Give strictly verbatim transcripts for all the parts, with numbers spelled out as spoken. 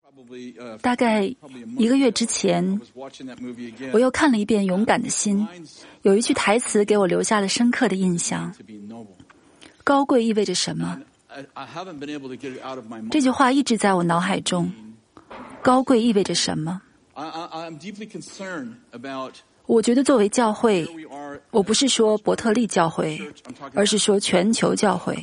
大概一个月之前，我又看了一遍《勇敢的心》，有一句台词给我留下了深刻的印象。高贵意味着什么？这句话一直在我脑海中。高贵意味着什么？我觉得作为教会，我不是说伯特利教会，而是说全球教会。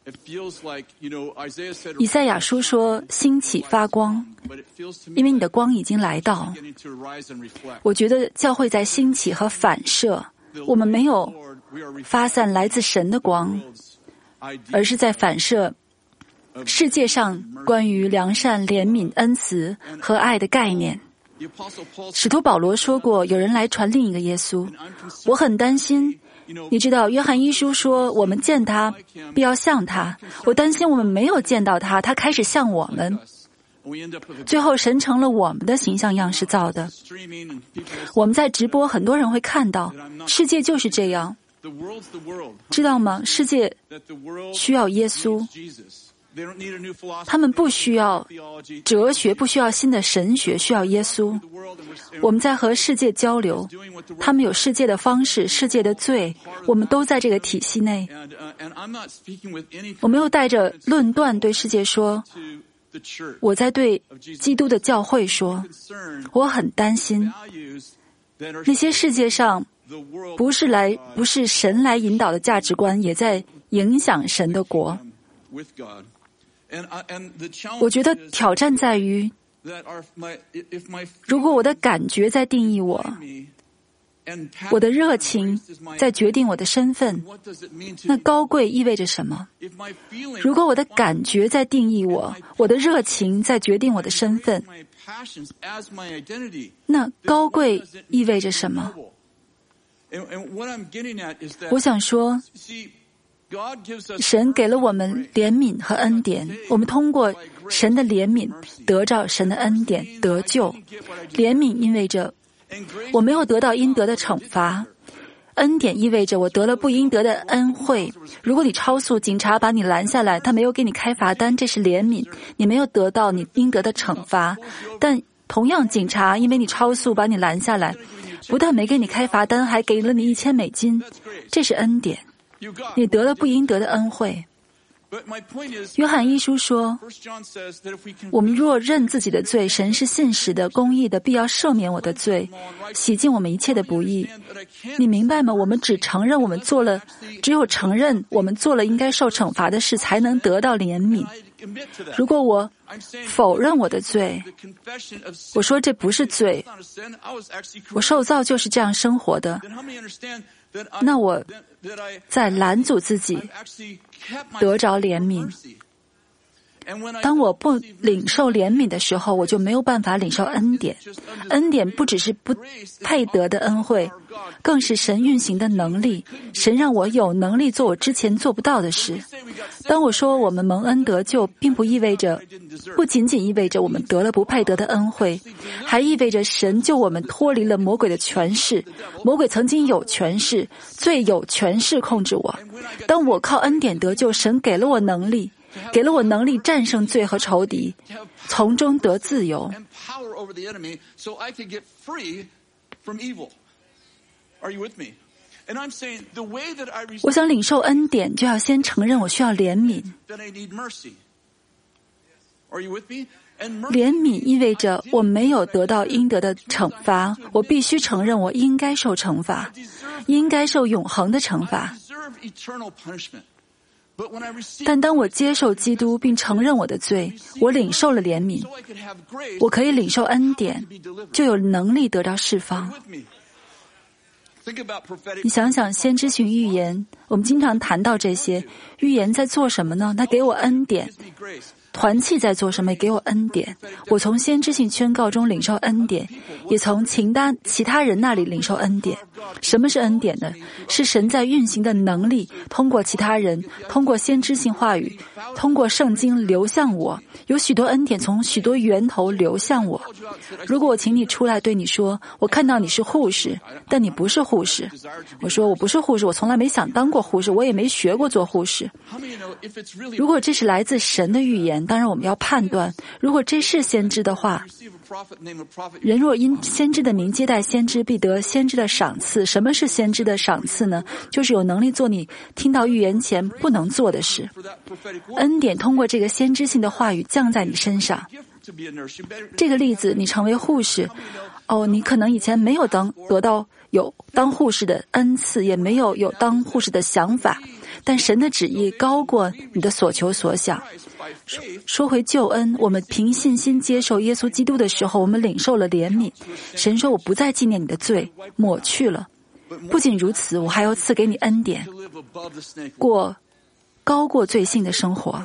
以赛亚书说兴起发光，因为你的光已经来到。我觉得教会在兴起和反射，我们没有发散来自神的光，而是在反射世界上关于良善、怜悯、恩慈和爱的概念。使徒保罗说过，有人来传另一个耶稣，我很担心。你知道约翰一书说我们见他必要像他，我担心我们没有见到他，他开始像我们，最后神成了我们的形象样式造的。我们在直播，很多人会看到世界就是这样，知道吗？世界需要耶稣，他们不需要哲学，不需要新的神学，需要耶稣。我们在和世界交流，他们有世界的方式，世界的罪，我们都在这个体系内。我没有带着论断对世界说，我在对基督的教会说，我很担心那些世界上不是来不是神来引导的价值观也在影响神的国。我觉得挑战在于，如果我的感觉在定义我，我的热情在决定我的身份，那高贵意味着什么？如果我的感觉在定义我，我的热情在决定我的身份，那高贵意味着什么？我想说，神给了我们怜悯和恩典，我们通过神的怜悯得着神的恩典得救。怜悯意味着我没有得到应得的惩罚，恩典意味着我得了不应得的恩惠。如果你超速，警察把你拦下来，他没有给你开罚单，这是怜悯，你没有得到你应得的惩罚。但同样，警察因为你超速把你拦下来，不但没给你开罚单，还给了你一千美金，这是恩典，你得了不应得的恩惠。约翰一书说，我们若认自己的罪，神是信实的、公义的，必要赦免我的罪，洗净我们一切的不义。你明白吗？我们只承认我们做了，只有承认我们做了应该受惩罚的事，才能得到怜悯。如果我否认我的罪，我说这不是罪，我受造就是这样生活的，那我在拦阻自己得着怜悯。当我不领受怜悯的时候，我就没有办法领受恩典。恩典不只是不配得的恩惠，更是神运行的能力。神让我有能力做我之前做不到的事。当我说我们蒙恩得救，并不意味着，不仅仅意味着我们得了不配得的恩惠，还意味着神救我们脱离了魔鬼的权势。魔鬼曾经有权势，罪有权势控制我。当我靠恩典得救，神给了我能力，给了我能力战胜罪和仇敌，从中得自由。我想领受恩典，就要先承认我需要怜悯。怜悯意味着我没有得到应得的惩罚，我必须承认我应该受惩罚，应该受永恒的惩罚。但当我接受基督并承认我的罪，我领受了怜悯，我可以领受恩典，就有能力得到释放。你想想先知性预言，我们经常谈到这些预言在做什么呢？它给我恩典。团契在做什么？也给我恩典。我从先知性宣告中领受恩典，也从其他其他人那里领受恩典。什么是恩典呢？是神在运行的能力，通过其他人，通过先知性话语，通过圣经流向我。有许多恩典从许多源头流向我。如果我请你出来对你说，我看到你是护士，但你不是护士。我说我不是护士，我从来没想当过护士，我也没学过做护士。如果这是来自神的预言， 当然我们要判断，如果这是先知的话，人若因先知的名接待先知，必得先知的赏赐。什么是先知的赏赐呢？就是有能力做你听到预言前不能做的事。恩典通过这个先知性的话语降在你身上。这个例子，你成为护士，哦，你可能以前没有当得到有当护士的恩赐，也没有有当护士的想法，但神的旨意高过你的所求所想。说回救恩，我们凭信心接受耶稣基督的时候，我们领受了怜悯。神说，我不再纪念你的罪，抹去了。不仅如此，我还要赐给你恩典，过高过罪性的生活。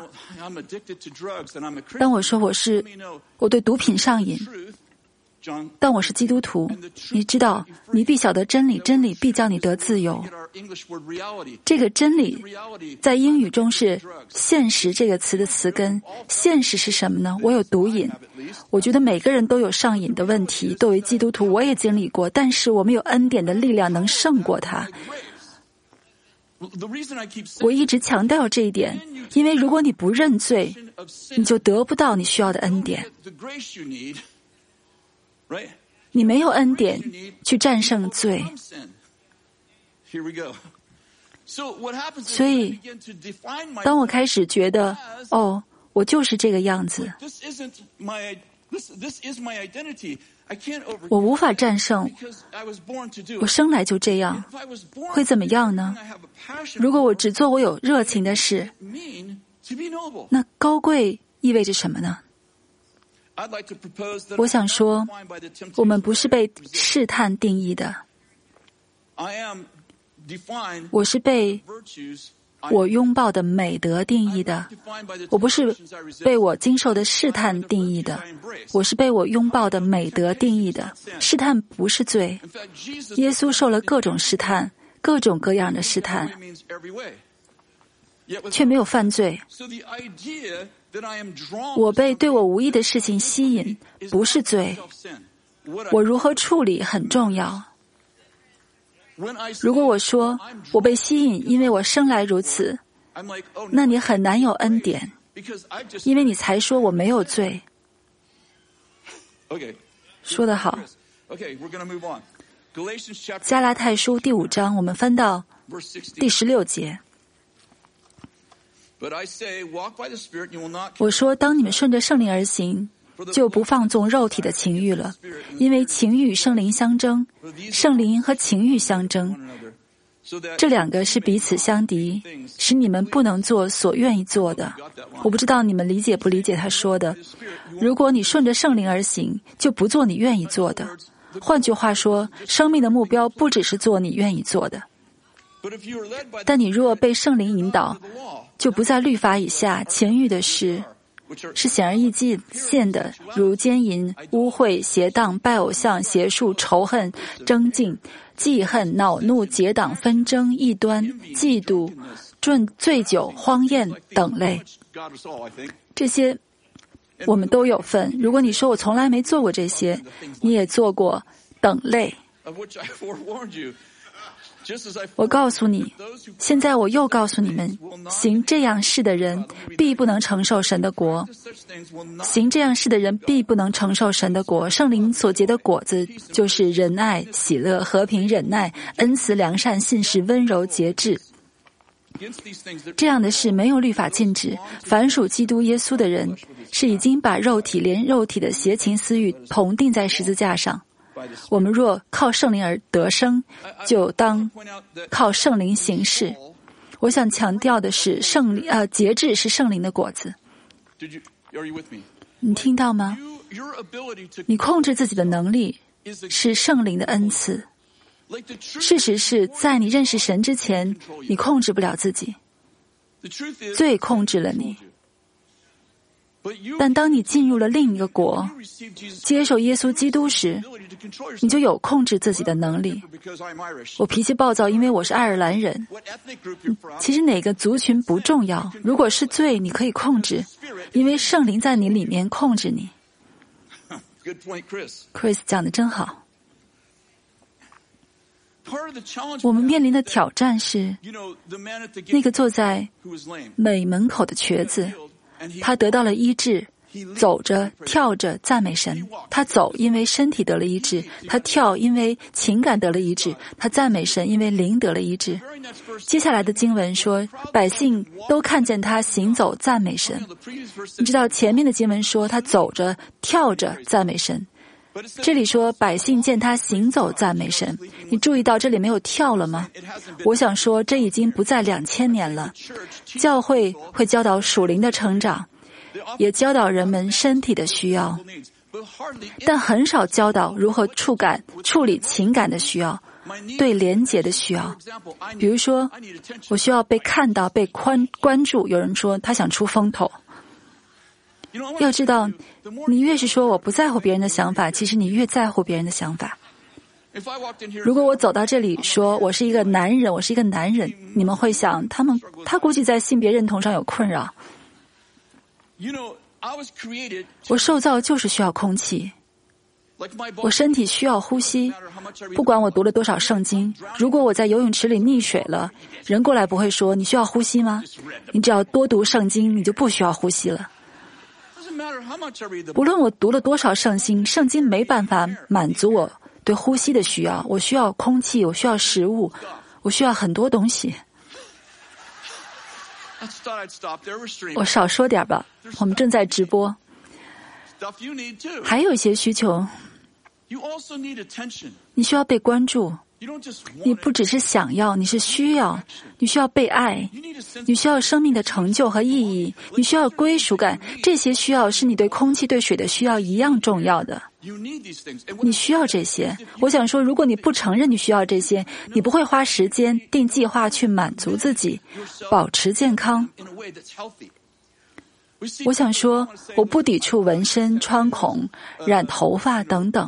当我说我是我对毒品上瘾，但我是基督徒，你知道，你必晓得真理，真理必叫你得自由。这个真理在英语中是现实这个词的词根。现实是什么呢？我有毒瘾，我觉得每个人都有上瘾的问题，作为基督徒我也经历过，但是我们有恩典的力量能胜过它。我一直强调这一点，因为如果你不认罪，你就得不到你需要的恩典。你没有恩典去战胜罪，所以当我开始觉得，哦，我就是这个样子，我无法战胜，我生来就这样，会怎么样呢？如果我只做我有热情的事，那高贵意味着什么呢？我想说，我们不是被试探定义的，我是被我拥抱的美德定义的。我不是被我经受的试探定义的，我是被我拥抱的美德定义的。试探不是罪，耶稣受了各种试探，各种各样的试探，却没有犯罪。我被对我无益的事情吸引，不是罪。我如何处理很重要。如果我说我被吸引，因为我生来如此，那你很难有恩典，因为你才说我没有罪。说得好。加拉太书第五章，我们翻到第十六节。我说，当你们顺着圣灵而行，就不放纵肉体的情欲了，因为情欲与圣灵相争，圣灵和情欲相争，这两个是彼此相敌，使你们不能做所愿意做的。我不知道你们理解不理解他说的。如果你顺着圣灵而行，就不做你愿意做的。换句话说，生命的目标不只是做你愿意做的。但你若被圣灵引导，就不在律法以下。情欲的事是显而易见的，如奸淫、污秽、邪荡、拜偶像、邪术、仇恨、争竞、记恨、恼怒、结党、纷争、异端、嫉妒、醉醉酒、荒宴等类。这些我们都有份。如果你说我从来没做过这些，你也做过等类。我告诉你，现在我又告诉你们，行这样事的人必不能承受神的国。行这样事的人必不能承受神的国。圣灵所结的果子就是仁爱、喜乐、和平、忍耐、恩慈、良善、信实、温柔、节制。这样的事没有律法禁止。凡属基督耶稣的人，是已经把肉体连肉体的邪情私欲同钉在十字架上。我们若靠圣灵而得生，就当靠圣灵行事。我想强调的是，圣灵呃节制是圣灵的果子。你听到吗？你控制自己的能力是圣灵的恩赐。事实是在你认识神之前，你控制不了自己，罪控制了你。但当你进入了另一个国，接受耶稣基督时，你就有控制自己的能力。我脾气暴躁，因为我是爱尔兰人。其实哪个族群不重要，如果是罪，你可以控制，因为圣灵在你里面控制你。Chris 讲得真好。我们面临的挑战是，那个坐在美门口的瘸子， 他得到了医治，走着跳着赞美神。他走因为身体得了医治，他跳因为情感得了医治，他赞美神因为灵得了医治。接下来的经文说，百姓都看见他行走赞美神。你知道前面的经文说他走着跳着赞美神，这里说百姓见他行走赞美神。你注意到这里没有跳了吗？我想说这已经不在两千年了。教会会教导属灵的成长，也教导人们身体的需要，但很少教导如何触感处理情感的需要，对连结的需要。比如说我需要被看到被关关注，有人说他想出风头。要知道你越是说我不在乎别人的想法，其实你越在乎别人的想法。如果我走到这里说我是一个男人，我是一个男人，你们会想他们他估计在性别认同上有困扰。我受造就是需要空气，我身体需要呼吸，不管我读了多少圣经，如果我在游泳池里溺水了，人过来不会说你需要呼吸吗？你只要多读圣经，你就不需要呼吸了。不论我读了多少圣经，圣经没办法满足我对呼吸的需要。我需要空气，我需要食物，我需要很多东西。我少说点吧，我们正在直播。还有一些需求，你需要被关注，你不只是想要，你是需要。你需要被爱，你需要生命的成就和意义，你需要归属感。这些需要是你对空气对水的需要一样重要的。你需要这些。我想说，如果你不承认你需要这些，你不会花时间定计划去满足自己，保持健康。我想说，我不抵触纹身、穿孔、染头发等等。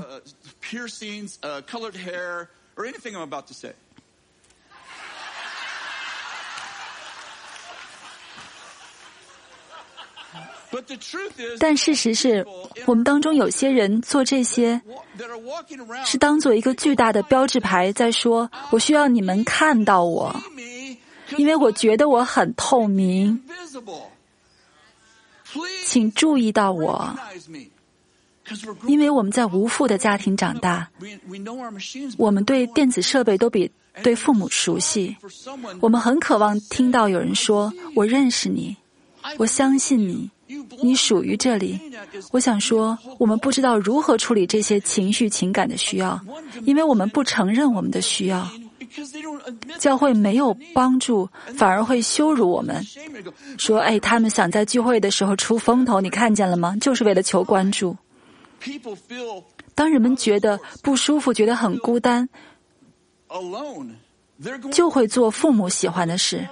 但事实是，我们当中有些人做这些是当做一个巨大的标志牌，在说我需要你们看到我，因为我觉得我很透明，请注意到我。因为我们在无父的家庭长大，我们对电子设备都比对父母熟悉，我们很渴望听到有人说我认识你，我相信你，你属于这里。我想说，我们不知道如何处理这些情绪情感的需要，因为我们不承认我们的需要。教会没有帮助，反而会羞辱我们，说哎，他们想在聚会的时候出风头，你看见了吗？就是为了求关注。当人们觉得不舒服，觉得很孤单，就会做父母喜欢的事。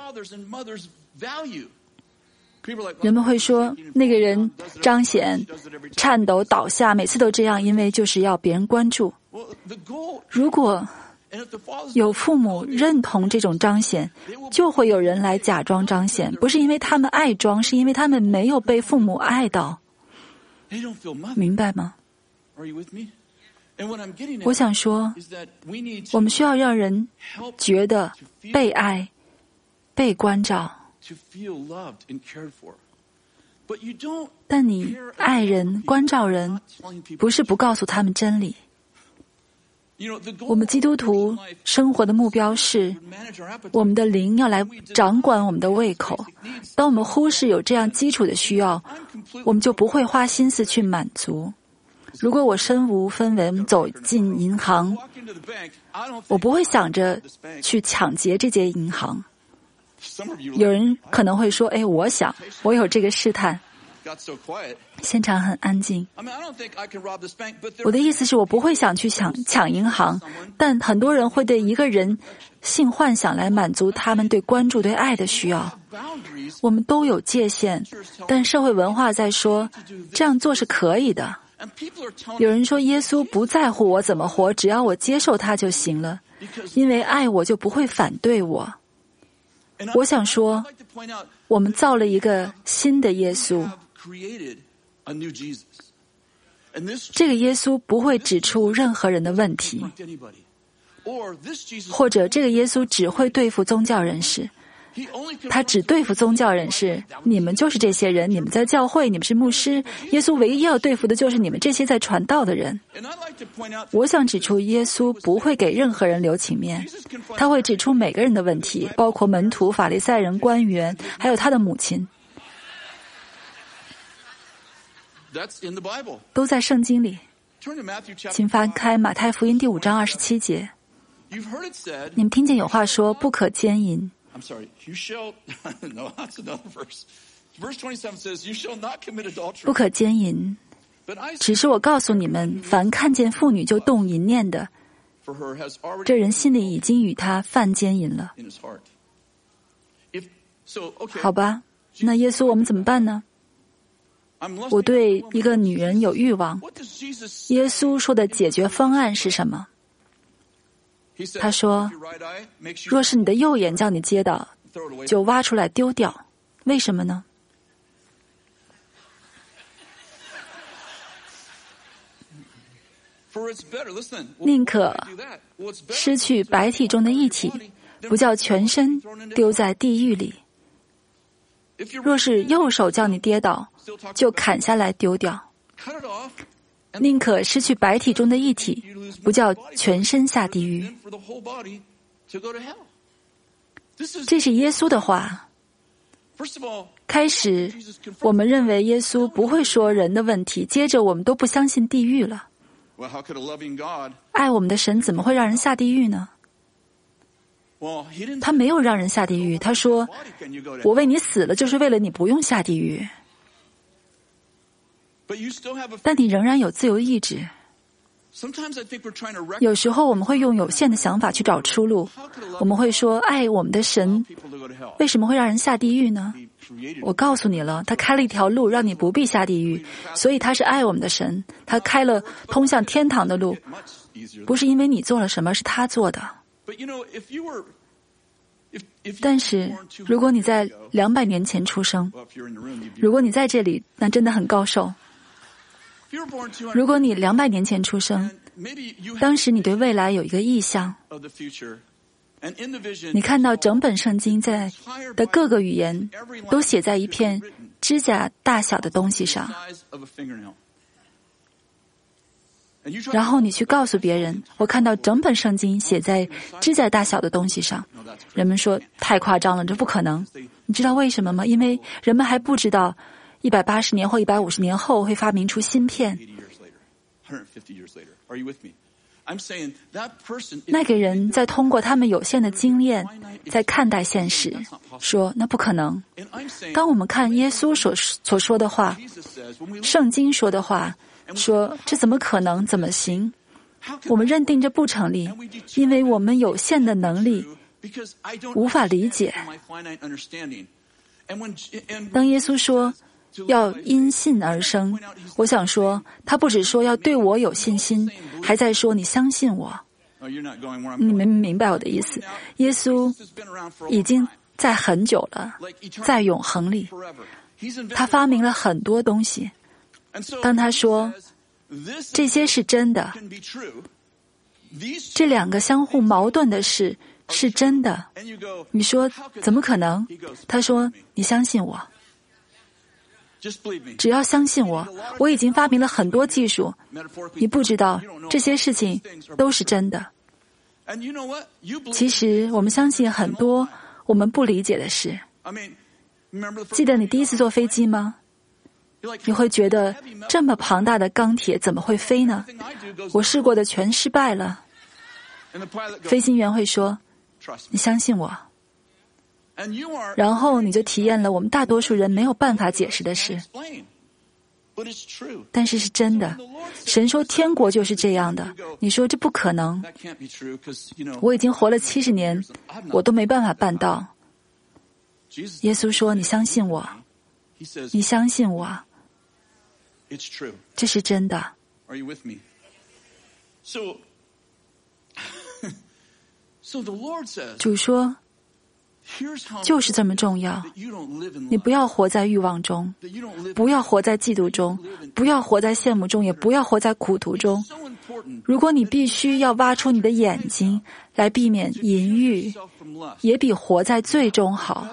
人们会说那个人彰显、颤抖、倒下，每次都这样，因为就是要别人关注。如果有父母认同这种彰显，就会有人来假装彰显，不是因为他们爱装，是因为他们没有被父母爱到。明白吗？我想说，我们需要让人觉得被爱、被关照。但你爱人、关照人，不是不告诉他们真理。我们基督徒生活的目标是，我们的灵要来掌管我们的胃口。当我们忽视有这样基础的需要，我们就不会花心思去满足。如果我身无分文走进银行，我不会想着去抢劫这间银行。有人可能会说，哎，我想，我有这个试探。现场很安静。我的意思是我不会想去抢抢银行，但很多人会对一个人性幻想来满足他们对关注、对爱的需要。我们都有界限，但社会文化在说这样做是可以的。有人说耶稣不在乎我怎么活，只要我接受他就行了，因为爱我就不会反对我。我想说，我们造了一个新的耶稣，这个耶稣不会指出任何人的问题，或者这个耶稣只会对付宗教人士。 他只对付宗教人士，你们就是这些人，你们在教会，你们是牧师。耶稣唯一要对付的就是你们这些在传道的人。我想指出，耶稣不会给任何人留情面，他会指出每个人的问题，包括门徒、法利赛人、官员，还有他的母亲，都在圣经里。请翻开马太福音第五章二十七节。你们听见有话说，不可奸淫。 I'm sorry, you shall, no, that's another verse. Verse twenty-seven says, you shall not commit adultery. 不可奸淫。只是我告诉你们，凡看见妇女就动淫念的，这人心里已经与她犯奸淫了。好吧，那耶稣我们怎么办呢？我对一个女人有欲望，耶稣说的解决方案是什么？他说，若是你的右眼叫你跌倒，就挖出来丢掉。为什么呢？宁可失去百体中的一体，不叫全身丢在地狱里。若是右手叫你跌倒，就砍下来丢掉。宁可失去百体中的一体，不叫全身下地狱。这是耶稣的话。开始，我们认为耶稣不会说人的问题，接着我们都不相信地狱了。爱我们的神怎么会让人下地狱呢？他没有让人下地狱，他说，我为你死了，就是为了你不用下地狱。但你仍然有自由意志。有时候我们会用有限的想法去找出路。我们会说，爱我们的神为什么会让人下地狱呢？我告诉你了，他开了一条路让你不必下地狱，所以他是爱我们的神，他开了通向天堂的路，不是因为你做了什么，是他做的。但是如果你在两百年前出生，如果你在这里，那真的很高寿。如果你两百年前出生，当时你对未来有一个意象，你看到整本圣经在的各个语言都写在一片指甲大小的东西上，然后你去告诉别人，我看到整本圣经写在指甲大小的东西上。人们说太夸张了，这不可能。你知道为什么吗？因为人们还不知道一百八十年或一百五十年后会发明出芯片。那个人在通过他们有限的经验在看待现实，说那不可能。当我们看耶稣所所说的话，圣经说的话，说这怎么可能，怎么行？我们认定这不成立，因为我们有限的能力无法理解。当耶稣说要因信而生，我想说他不只说要对我有信心，还在说你相信我。你们明白我的意思？耶稣已经在很久了，在永恒里，他发明了很多东西。当他说这些是真的，这两个相互矛盾的事是真的，你说怎么可能？他说你相信我，只要相信我，我已经发明了很多技术，你不知道这些事情都是真的。其实我们相信很多我们不理解的事。记得你第一次坐飞机吗？你会觉得这么庞大的钢铁怎么会飞呢？我试过的全失败了。飞行员会说你相信我，然后你就体验了我们大多数人没有办法解释的事，但是是真的。神说天国就是这样的，你说这不可能，我已经活了七十年，我都没办法办到。耶稣说你相信我，你相信我，这是真的。主说就是这么重要，你不要活在欲望中，不要活在嫉妒中，不要活在羡慕中，也不要活在苦途中。 如果你必须要挖出你的眼睛来避免淫欲，也比活在罪中好。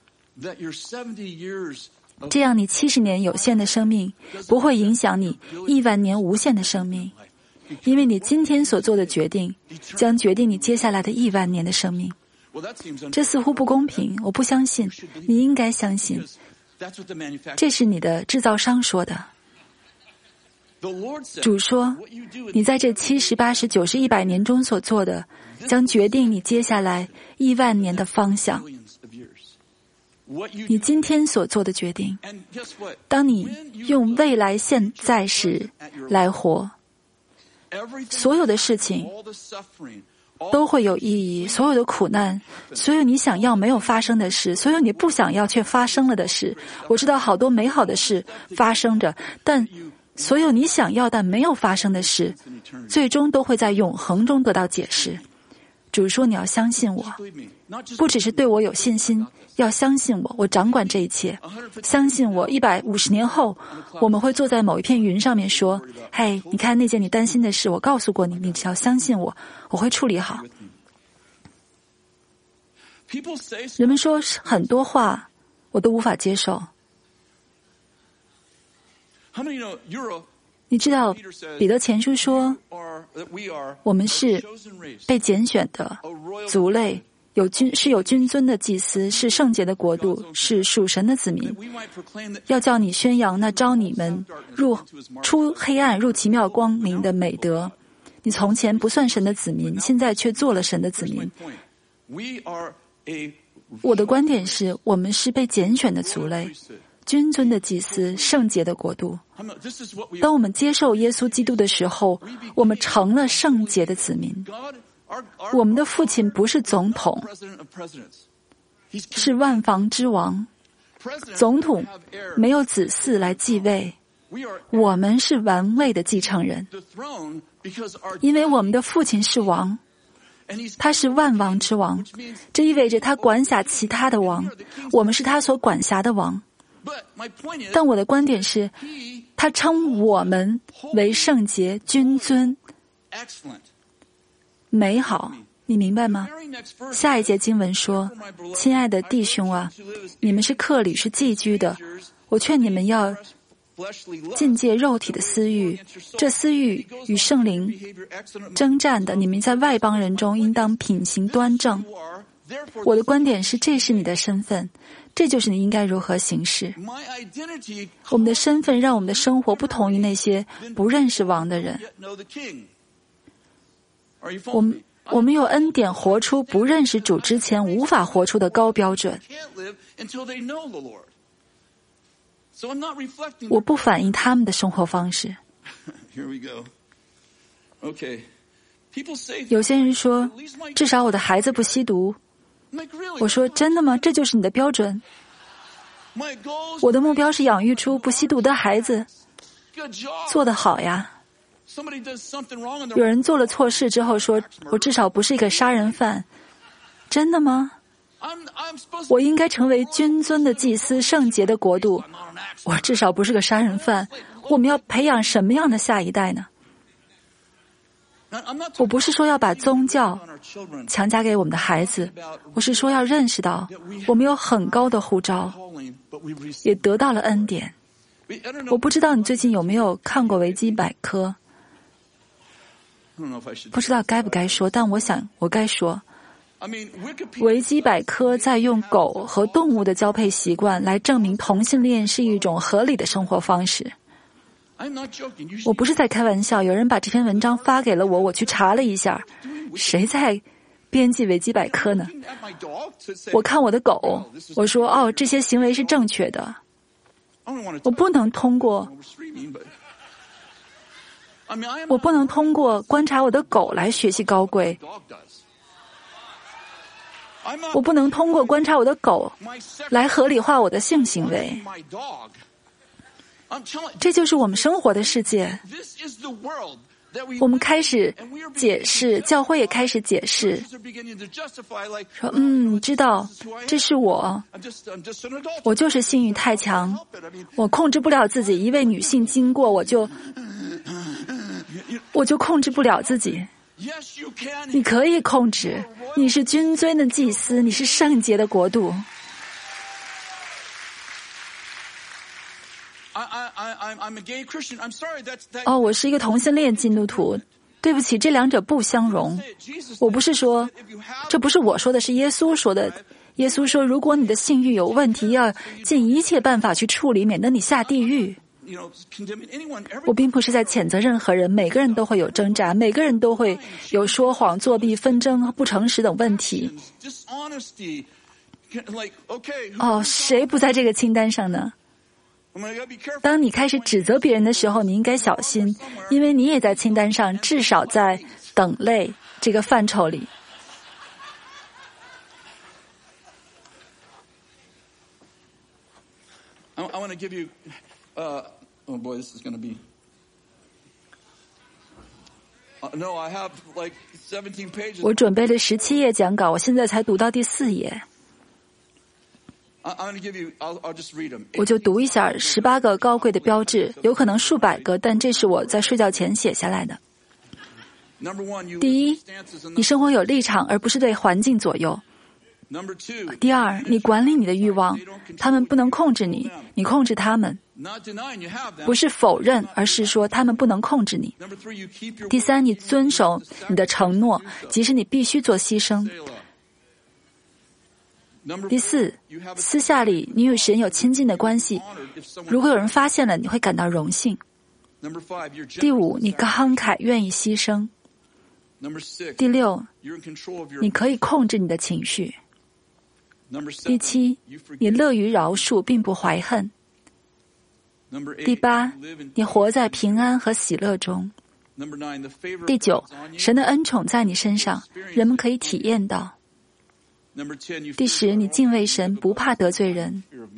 这样你七十年有限的生命不会影响你亿万年无限的生命，因为你今天所做的决定将决定你接下来的亿万年的生命。这似乎不公平，我不相信，你应该相信，这是你的制造商说的。主说，你在这七十、八十、九十、一百年中所做的，将决定你接下来亿万年的方向。你今天所做的决定，当你用未来现在时来活，所有的事情都会有意义，所有的苦难，所有你想要没有发生的事，所有你不想要却发生了的事。我知道好多美好的事发生着，但所有你想要但没有发生的事，最终都会在永恒中得到解释。主说你要相信我，不只是对我有信心，要相信我，我掌管这一切。相信我，一百五十年后，我们会坐在某一片云上面说：“嘿，你看那件你担心的事，我告诉过你，你只要相信我，我会处理好。”人们说很多话，我都无法接受。你知道，彼得前书说，我们是被拣选的族类，有君是有君尊的祭司，是圣洁的国度，是属神的子民。要叫你宣扬那召你们入出黑暗入奇妙光明的美德。你从前不算神的子民，现在却做了神的子民。我的观点是，我们是被拣选的族类，君尊的祭司，圣洁的国度。当我们接受耶稣基督的时候，我们成了圣洁的子民。我们的父亲不是总统，是万王之王。总统没有子嗣来继位，我们是王位的继承人，因为我们的父亲是王，他是万王之王，这意味着他管辖其他的王，我们是他所管辖的王。但我的观点是，他称我们为圣洁、君尊、美好，你明白吗？下一节经文说：“亲爱的弟兄啊，你们是客旅，是寄居的，我劝你们要禁戒肉体的私欲，这私欲与圣灵征战的，你们在外邦人中应当品行端正。”我的观点是，这是你的身份，这就是你应该如何行事。我们的身份让我们的生活不同于那些不认识王的人。我们我们有恩典活出不认识主之前无法活出的高标准。我不反映他们的生活方式。有些人说，至少我的孩子不吸毒。我说，真的吗？这就是你的标准？我的目标是养育出不吸毒的孩子。做得好呀。有人做了错事之后说，我至少不是一个杀人犯。真的吗？我应该成为君尊的祭司，圣洁的国度。我至少不是个杀人犯。我们要培养什么样的下一代呢？我不是说要把宗教强加给我们的孩子，我是说要认识到我们有很高的呼召，也得到了恩典。我不知道你最近有没有看过维基百科，不知道该不该说，但我想我该说。维基百科在用狗和动物的交配习惯来证明同性恋是一种合理的生活方式。我不是在开玩笑，有人把这篇文章发给了我，我去查了一下，谁在编辑维基百科呢？我看我的狗，我说哦，这些行为是正确的。我不能通过，我不能通过观察我的狗来学习高贵。我不能通过观察我的狗来合理化我的性行为。这就是我们生活的世界。我们开始解释，教会也开始解释，说嗯，知道这是我，我就是性欲太强，我控制不了自己，一位女性经过我就我就控制不了自己。你可以控制，你是君尊的祭司，你是圣洁的国度。哦，我是一个同性恋基督徒。对不起，这两者不相容。我不是说，这不是我说的，是耶稣说的。耶稣说，如果你的性欲有问题，要尽一切办法去处理，免得你下地狱。我并不是在谴责任何人，每个人都会有挣扎，每个人都会有说谎、作弊、纷争、不诚实等问题。哦，谁不在这个清单上呢？当你开始指责别人的时候，你应该小心，因为你也在清单上，至少在等类这个范畴里。 I want to give you, uh, oh boy, this is going to be. Uh, no, I have like seventeen pages. 我准备了十七页讲稿，我现在才读到第四页。我就读一下十八个高贵的标志，有可能数百个，但这是我在睡觉前写下来的。第一，你生活有立场，而不是对环境左右。第二，你管理你的欲望，他们不能控制你，你控制他们。不是否认，而是说他们不能控制你。第三，你遵守你的承诺，即使你必须做牺牲。第四，私下里你与神有亲近的关系，如果有人发现了，你会感到荣幸。第五，你慷慨，愿意牺牲。第六，你可以控制你的情绪。第七，你乐于饶恕，并不怀恨。第八，你活在平安和喜乐中。第九，神的恩宠在你身上，人们可以体验到。第十，你敬畏神，不怕得罪人。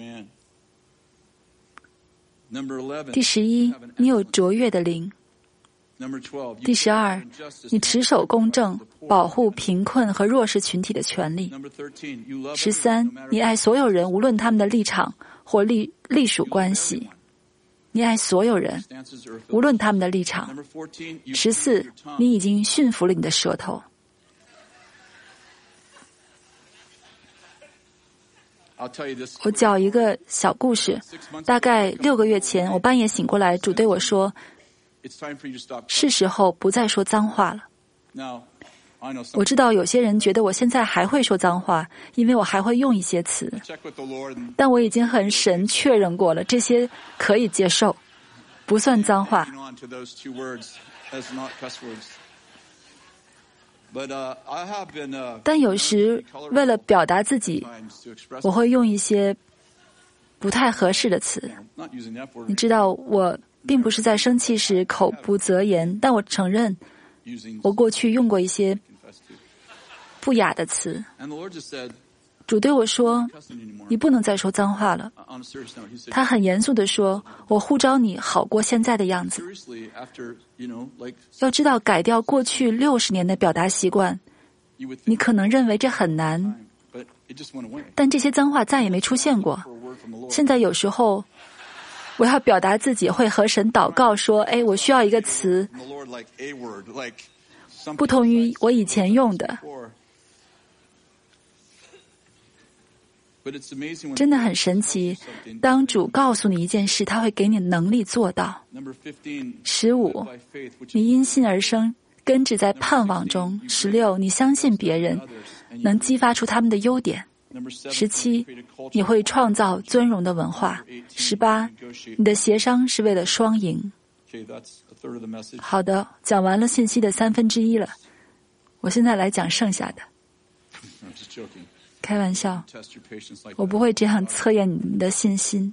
第十一，你有卓越的灵。第十二，你持守公正，保护贫困和弱势群体的权利。十三，你爱所有人，无论他们的立场或隶隶属关系。你爱所有人，无论他们的立场。十四，你已经驯服了你的舌头。我讲一个小故事。大概六个月前，我半夜醒过来，主对我说，是时候不再说脏话了。我知道有些人觉得我现在还会说脏话，因为我还会用一些词，但我已经和神确认过了，这些可以接受，不算脏话。但有时为了表达自己，我会用一些不太合适的词。你知道，我并不是在生气时口不择言，但我承认我过去用过一些不雅的词。主对我说，你不能再说脏话了。他很严肃地说，我呼召你好过现在的样子。要知道，改掉过去六十年的表达习惯，你可能认为这很难，但这些脏话再也没出现过。现在有时候我要表达自己，会和神祷告说，哎，我需要一个词，不同于我以前用的。真的很神奇，当主告诉你一件事，他会给你能力做到。十五，你因信而生，根植在盼望中。十六，你相信别人，能激发出他们的优点。十七，你会创造尊荣的文化。十八，你的协商是为了双赢。好的，讲完了信息的三分之一了，我现在来讲剩下的。开玩笑，我不会这样测验你们的信心。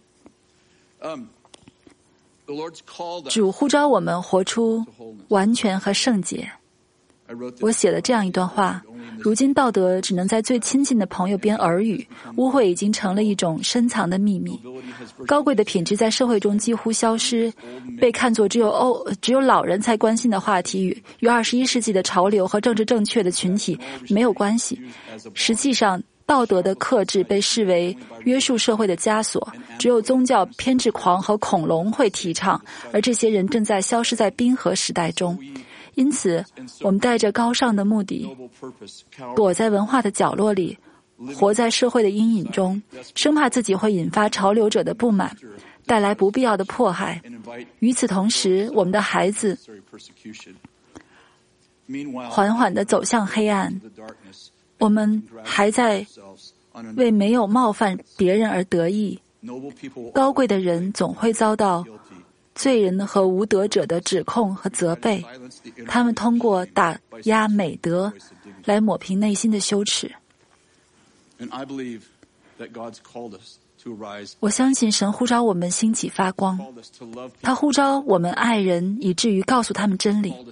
主呼召我们活出完全和圣洁。我写了这样一段话，如今道德只能在最亲近的朋友边耳语，污秽已经成了一种深藏的秘密。高贵的品质在社会中几乎消失，被看作只有欧只有老人才关心的话题，与与二十一世纪的潮流和政治正确的群体没有关系。实际上， 道德的克制被视为约束社会的枷锁，只有宗教偏执狂和恐龙会提倡，而这些人正在消失在冰河时代中。因此，我们带着高尚的目的，躲在文化的角落里，活在社会的阴影中，生怕自己会引发潮流者的不满，带来不必要的迫害。与此同时，我们的孩子缓缓地走向黑暗，我们还在为没有冒犯别人而得意。高贵的人总会遭到罪人和无德者的指控和责备，他们通过打压美德来抹平内心的羞耻。我相信神呼召我们兴起发光，他呼召我们爱人，以至于告诉他们真理。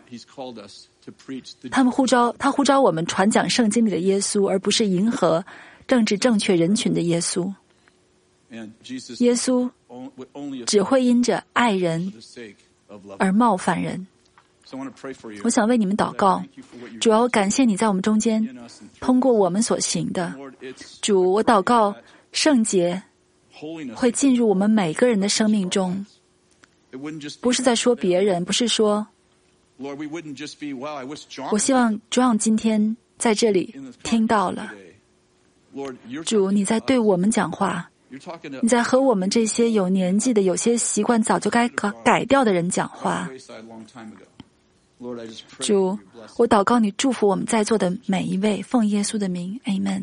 他们呼召他呼召我们传讲圣经里的耶稣，而不是迎合政治正确人群的耶稣。耶稣只会因着爱人而冒犯人。我想为你们祷告，主要感谢你在我们中间通过我们所行的。主，我祷告圣洁会进入我们每个人的生命中，不是在说别人，不是说我希望主让今天在这里听到了。主，你在对我们讲话，你在和我们这些有年纪的、有些习惯早就该改掉的人讲话。主，我祷告你祝福我们在座的每一位，奉耶稣的名 Amen。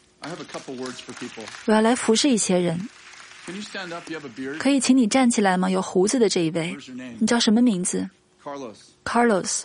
我要来服侍一些人，可以请你站起来吗？有胡子的这一位，你叫什么名字？ Carlos。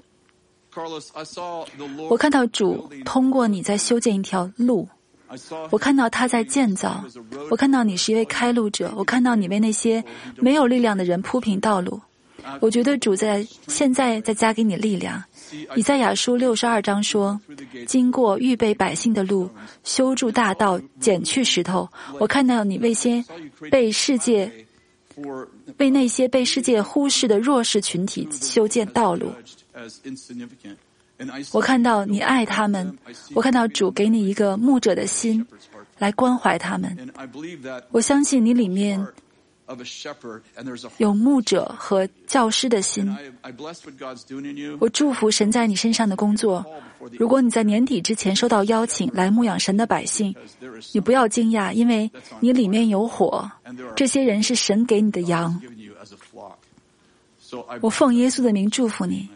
我看到主通过你在修建一条路，我看到他在建造，我看到你是一位开路者，我看到你为那些没有力量的人铺平道路。我觉得主在现在在加给你力量。以赛亚书六十二章说，经过预备百姓的路，修筑大道，剪去石头。我看到你为些被世界为那些被世界忽视的弱势群体修建道路。我看到你爱他们，我看到主给你一个牧者的心来关怀他们。我相信你里面有牧者和教师的心。我祝福神在你身上的工作。如果你在年底之前收到邀请来牧养神的百姓，你不要惊讶，因为你里面有火，这些人是神给你的羊。我奉耶稣的名祝福你。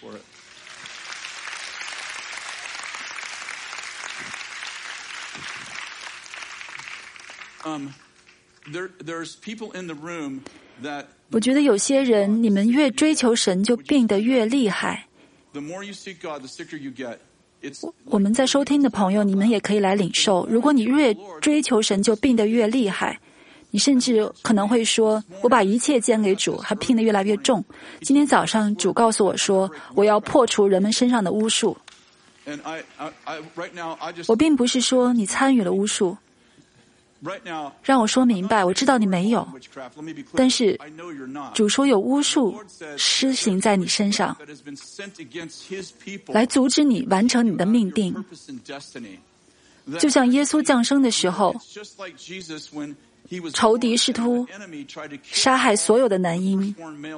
我觉得有些人，你们越追求神就病得越厉害。我们在收听的朋友，你们也可以来领受。如果你越追求神就病得越厉害，你甚至可能会说，我把一切交给主，还病得越来越重。今天早上主告诉我说，我要破除人们身上的巫术。我并不是说你参与了巫术，让我说明白，我知道你没有，但是主说有巫术施行在你身上，来阻止你完成你的命定。就像耶稣降生的时候，仇敌试图杀害所有的男婴。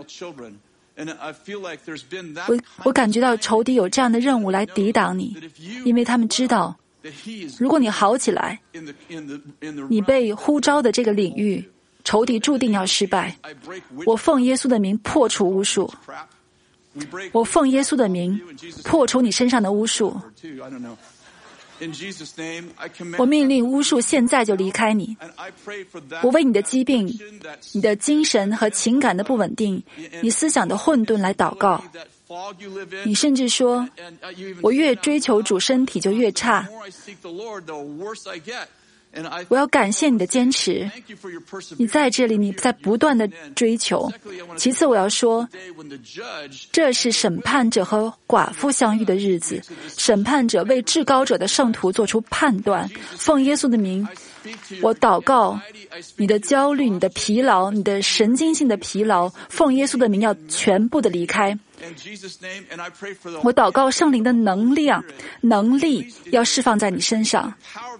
我我感觉到仇敌有这样的任务来抵挡你，因为他们知道，如果你好起来，你被呼召的这个领域，仇敌注定要失败。我奉耶稣的名破除巫术，我奉耶稣的名破除你身上的巫术。我命令巫术现在就离开你。我为你的疾病、你的精神和情感的不稳定、你思想的混沌来祷告。你甚至说，我越追求主身体就越差。我要感谢你的坚持，你在这里，你在不断的追求。其次我要说，这是审判者和寡妇相遇的日子，审判者为至高者的圣徒做出判断。奉耶稣的名，我祷告，你的焦虑、你的疲劳、你的神经性的疲劳，奉耶稣的名要全部的离开。 我祷告圣灵的能量、能力要释放在你身上。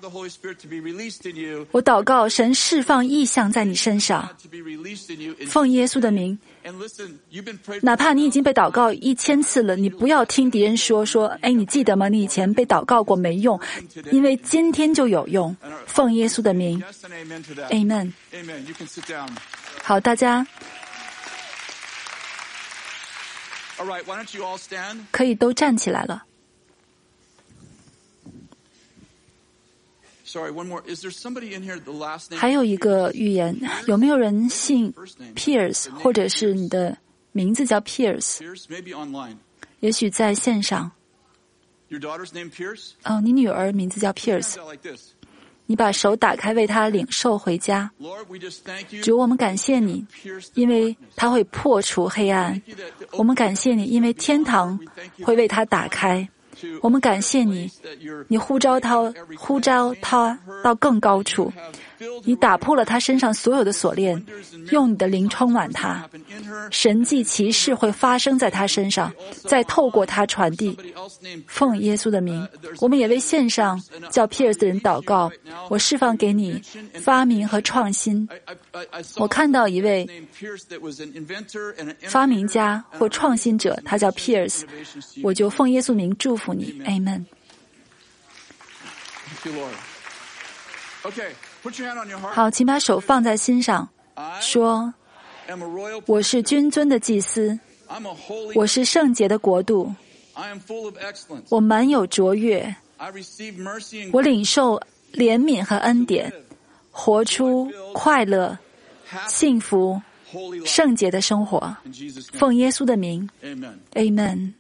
我祷告神释放异象在你身上，奉耶稣的名。哪怕你已经被祷告一千次了，你不要听敌人说说，哎，你记得吗？你以前被祷告过没用，因为今天就有用。奉耶稣的名 ，Amen。好，大家可以都站起来了。还有一个预言，有没有人姓 Pierce， 或者是你的名字叫 Pierce？ 也许在线上。哦，你女儿名字叫 Pierce。你把手打开，为她领受回家。主，我们感谢你，因为她会破除黑暗。我们感谢你，因为天堂会为她打开。我们感谢你，你呼召他，呼召他到更高处。你打破了他身上所有的锁链，用你的灵充满他。神迹奇事会发生在他身上，再透过他传递。奉耶稣的名，我们也为线上叫 Pierce 的人祷告。我释放给你发明和创新。我看到一位发明家或创新者，他叫 Pierce， 我就奉耶稣名祝福你 ，Amen。好，请把手放在心上，说：我是君尊的祭司，我是圣洁的国度，我满有卓越，我领受怜悯和恩典，活出快乐、幸福、圣洁的生活。奉耶稣的名 ，Amen。